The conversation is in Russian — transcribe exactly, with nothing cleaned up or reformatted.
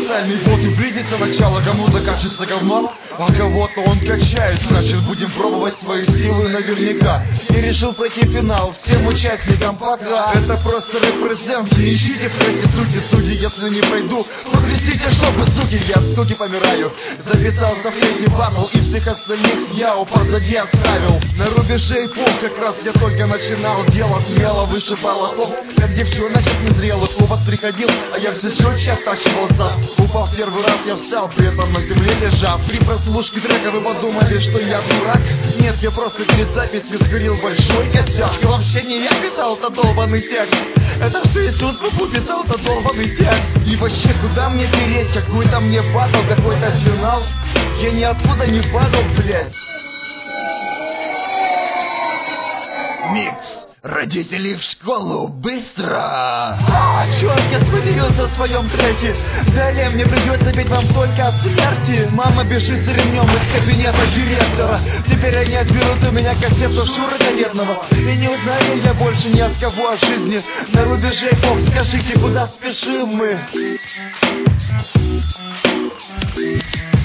специальный вот и близится начало. Кому-то кажется говном, а кого-то он качает. Значит, будем пробовать свои силы наверняка. И решил пройти финал всем участникам пока. Это просто репрезент, не ищите в треке сути. Судьи, если не пройду, то крестите жопы, суки. Я от скуки помираю. Записался в третий батл, и всех остальных я у позади оставил. На рубеже эпох как раз я только начинал. Дело смело выше баллов, как девчоночек незрелых. Клубок приходил, а я все четче оттачивал зад. Упав первый раз, я встал, при этом на земле лежав. При прослушке трека вы подумали, что я дурак. Нет, я просто перед записью скурил большой косяк. И вообще не я писал этот долбанный текст, это все Иисус Богу писал этот долбанный текст. И вообще, куда мне переть, какой-то мне батл, какой-то финал. Я ниоткуда не падал, блядь. Микс. Родители в школу, быстро! А, черт, я споделился в своем треке. Далее мне придется петь вам только о смерти. Мама бежит за ремнем из кабинета директора. Теперь они отберут у меня кассету Шура Галетного. И не узнаю я больше ни от кого о жизни. На рубеже эпох, скажите, куда спешим мы?